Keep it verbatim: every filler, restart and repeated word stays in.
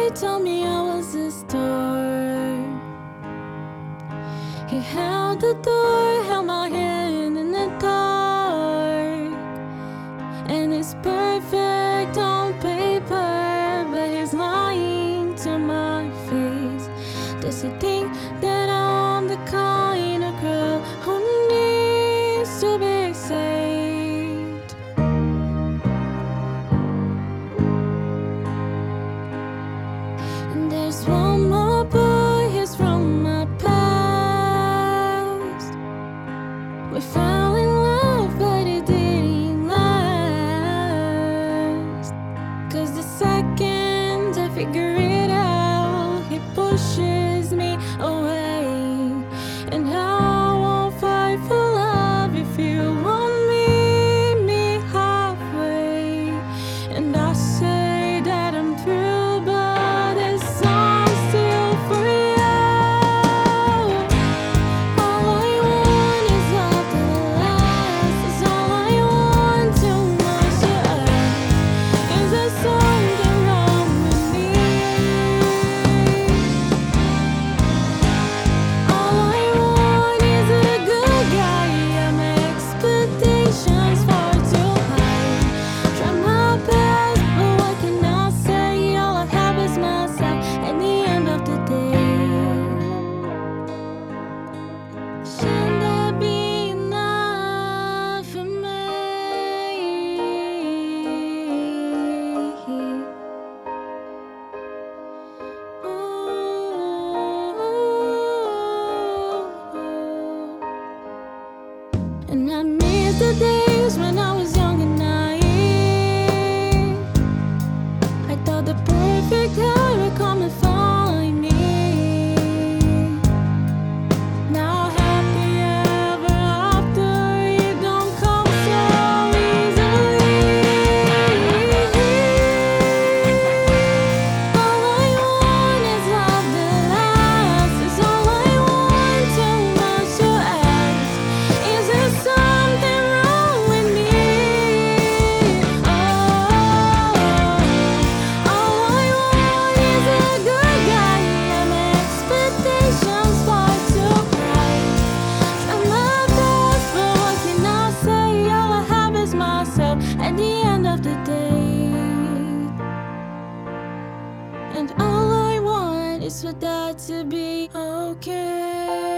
He told me I was a star. He held the door, held my hand in the dark. And it's perfect on paper, but he's lying to my face. Does he think that I'm the kind of girl who needs to be saved? And there's one more boy, he's from my past. We fell in love, but it didn't last. Cause the second I figure it out, he pushes me away. And I won't fight for love if you won't meet me halfway. And I say that I'm through, but this song's still for you. All I want is love to last. It's all I want too much to ask. Is there something wrong with me? All I want is a good guy. Yeah, my expectations far too high. Try my best, but what can I say? All I have is myself at the end of the day. Should that be enough for me? And I miss the days when I was young and naive. I thought the perfect guy would come and find me. Now happy ever after, it don't come so easily. All I want is love that lasts. It's all I want, too much to ask. Is there something wrong with me? Oh, all I want is a good guy. And my expectations far too high. Try my best, but what can I say? All I have is myself at the end of the day. And all I want is for that to be okay.